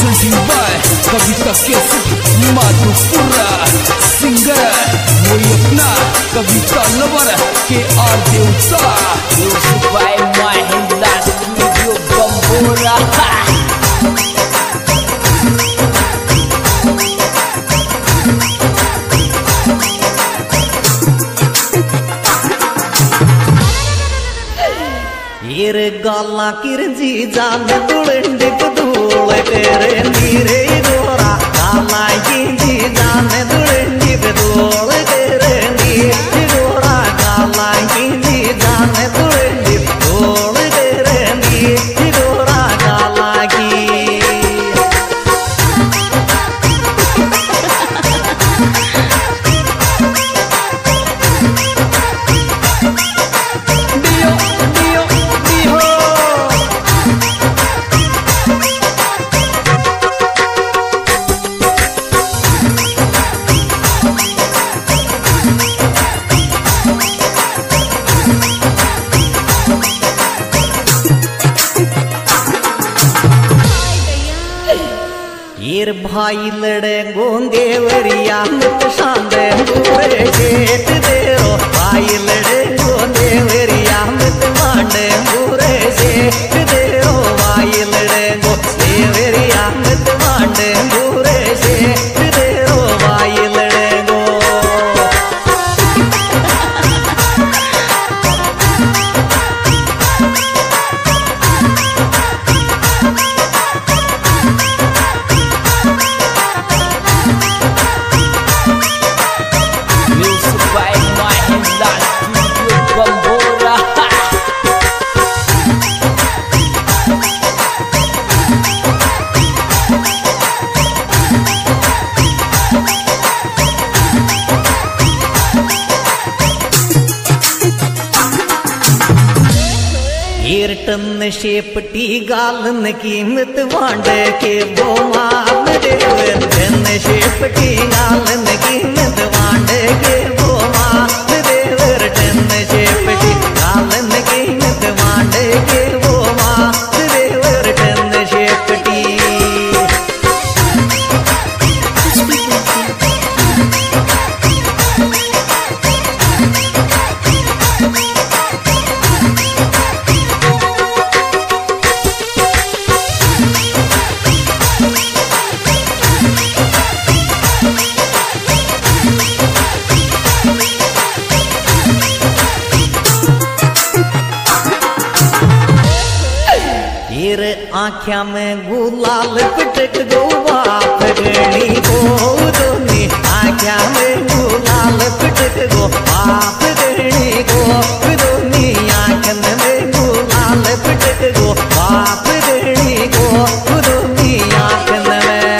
presenting by Kavita Kesut Madhupura, singer वही अपना कविता लवर KR देवता, music by Mahindra Studio Bambora. ये गाला किरजी जान दुलंडी बदूल तेरे नीरे गोरा गाला किरजी जान दुलंडी बदूल तेरे नीरे गोरा गाला किरजी जान दुलंडी बदूल तेरे नीरे गोरा गाला की ईर भाई लड़े गोंदेवरिया मत शांदे पूरे खेत देरो भाई लड़े गोंदेवरिया मत मांडे पूरे खेत देरो भाई लड़े गोंदेवरिया मत मांडे पूरे खेत देरो भाई लड़े गो Music by Mahindra Studio Bambora. ईरटन शेपटी गालन कीमत वांडे के बोमाल देवर टन शेपटी गालन कीमत वांडे के बोमाल देवर टन शेपटी गालन कीमत वांडे के बोमाल देवर टन शेपटी ईर आँख्या में गुलाल पिटक दो बाप गणी को दोनी आँख्या में गुलाल पिटक दो बाप गणी को दोनी आँखन में गुलाल पिटक दो बाप गणी को दोनी आँखन में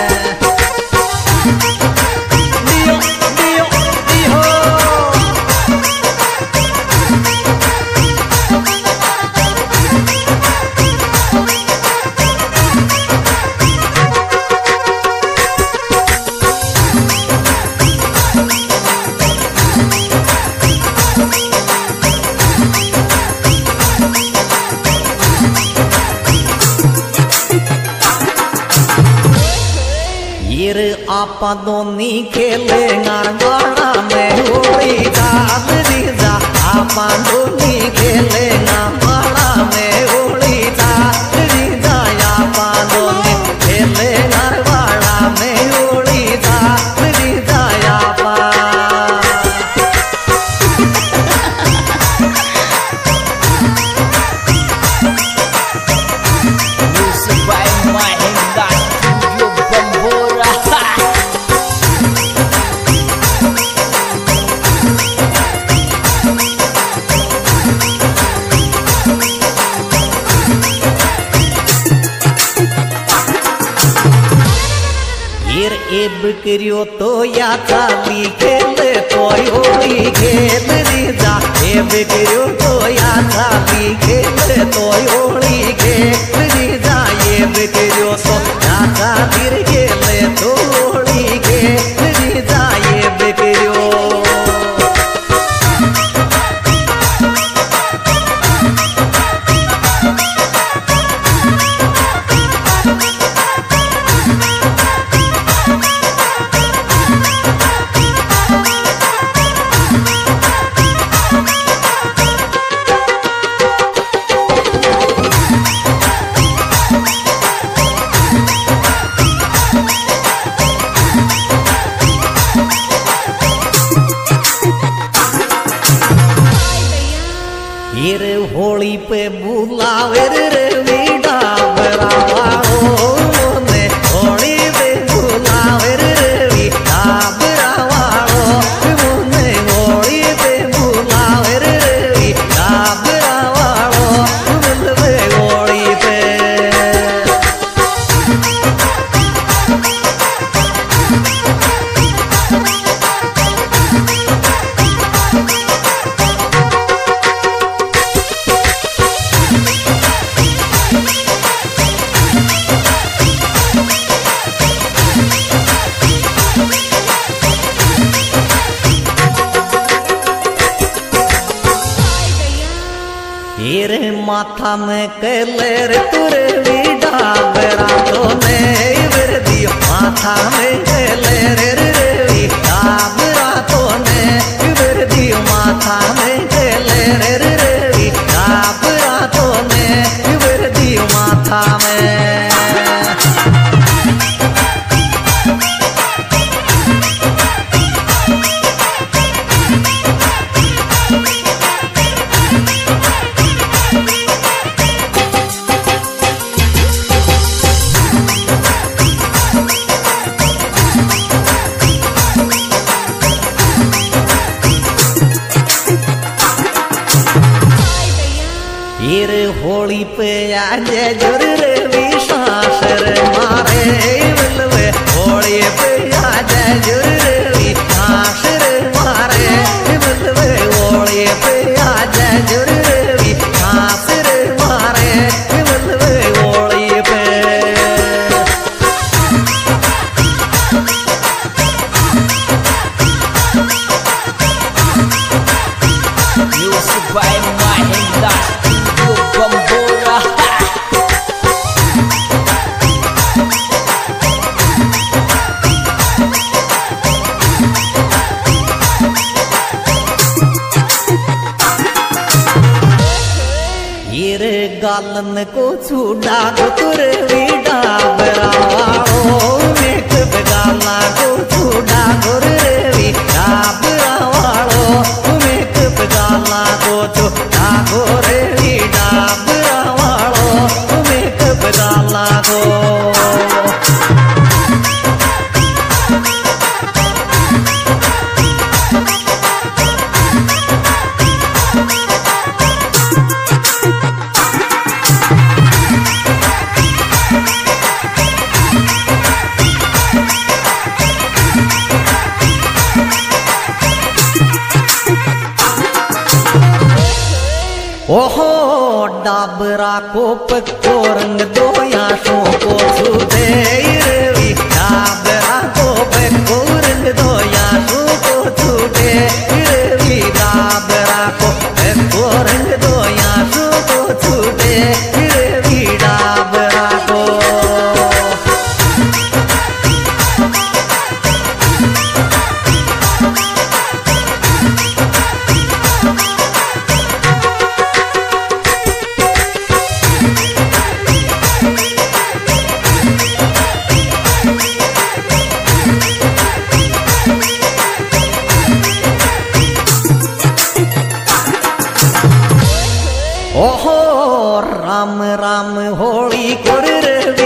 दियो दियो दियो ईर आपा दोनी खेले गाड़ा में होली दाल दीजा आपा दोनी खेले गाड़ा में होली दाल दीजा आपा दोनी खेले गाड़ा में होली दाल दीजा आपा Music by Mahindra Studio Bambora. ईर एब करियो तो या चाली खेले तो होली खेल दीजा एब करियो तो या चाली खेले तो होली खेल दीजा एब करियो तो या चाली खेले तो होली खेल दीजा एब करियो पे बुलावे रे डाबरा वालो मोने होली पे बुलावे रे डाबरा वालो मोने होली पे बुलावे रे डाबरा वालो मोने होली पे हीरे माथा में कलर तुरे डाबरा तो नहीं वर दियो माथा में कलर रे डाबरा तो नहीं वर दियो माथा में कलर रे डाबरा तो नहीं वर दियो माथा में हीरे होली पे आज जोर रे विश्वास रे मारे बलवे होली पे आज जोर रे विश्वास रे मारे बलवे होली पे आज जोर रे विश्वास रे मारे बलवे होली पे Music by Mahinda Studio Bambora. हीरे गालन को छुड़ा तुर डाबरा वालो मेक गाला को छुड़ा गुर रे डाबरा वालो मेक गाला को छुड़ा गुर रे डाबरा वालो मेक गाला को ओहो डाबरा को पक्को रंग दो आंखों को छूते रे डाबरा को पक्को रंग दो आंखों को छूते रे डाबरा को पक्को रंग दो आंखों को छूते रे डाबरा को ओहो राम राम होली कर रे